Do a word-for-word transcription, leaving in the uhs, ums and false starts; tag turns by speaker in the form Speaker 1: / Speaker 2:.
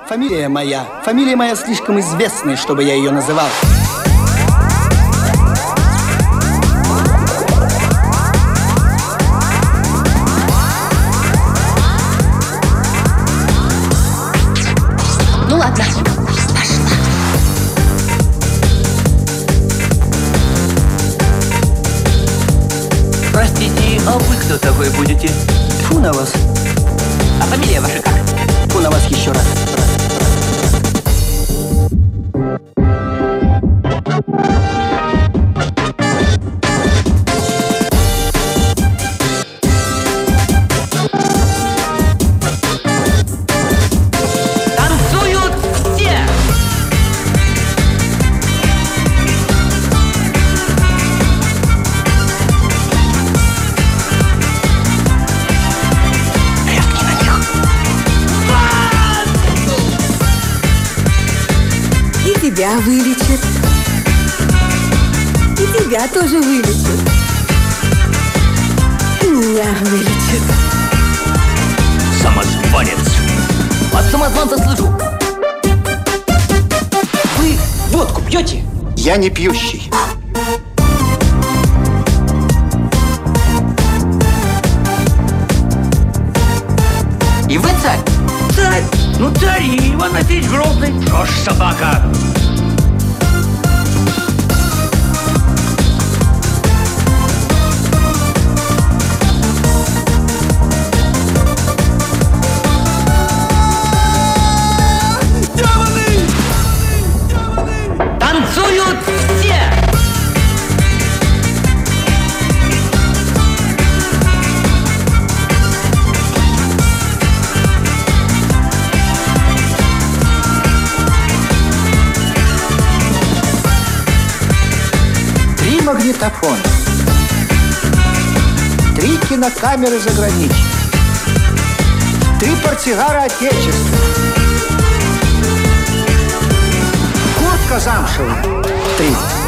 Speaker 1: Фамилия моя. Фамилия моя слишком известная, чтобы я ее называл.
Speaker 2: Ну ладно, пошла.
Speaker 3: Простите, а вы кто такой будете?
Speaker 1: Фу на вас.
Speaker 3: А фамилия ваша как?
Speaker 1: Фу на вас еще раз.
Speaker 3: Танцуют все!
Speaker 1: Рявкни на них.
Speaker 4: И тебя вылечат. И тебя тоже вылечат. И меня вылечат.
Speaker 3: Самозванец! От самозванца слышу! Вы водку пьете?
Speaker 1: Я не пьющий.
Speaker 3: И вы царь? Царь! Ну царь Иван Васильевич Грозный. Что ж, собака? Танцуют все!
Speaker 1: Три магнитофона. Три кинокамеры заграничных. Три портсигара отечества. Куртка замшевая. Три.